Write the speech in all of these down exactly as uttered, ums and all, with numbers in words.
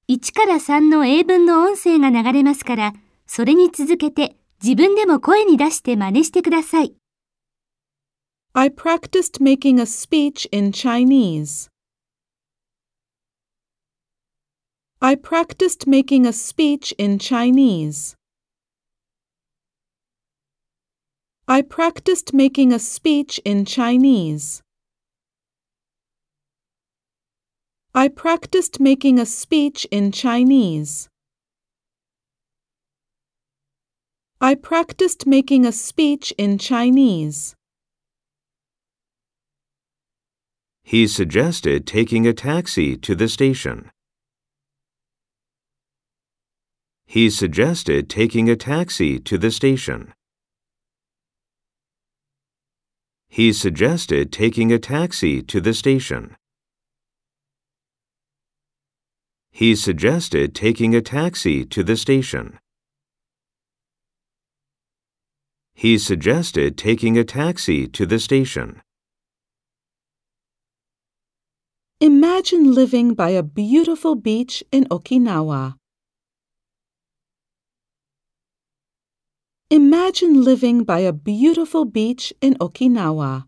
いちからさんの英文の音声が流れますから、それに続けて自分でも声に出して真似してください。 I practiced making a speech in Chinese. I practiced making a speech in Chinese. I practiced making a speech in Chinese. I practiced making a speech in Chinese. I practiced making a speech in Chinese. He suggested taking a taxi to the station. He suggested taking a taxi to the station. He suggested taking a taxi to the station. He suggested taking a taxi to the station. He suggested taking a taxi to the station. Imagine living by a beautiful beach in Okinawa. Imagine living by a beautiful beach in Okinawa.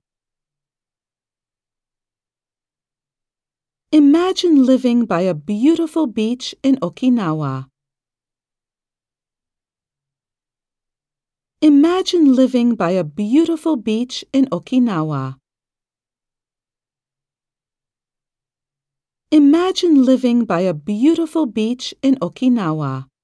Imagine living by a beautiful beach in Okinawa. Imagine living by a beautiful beach in Okinawa. Imagine living by a beautiful beach in Okinawa.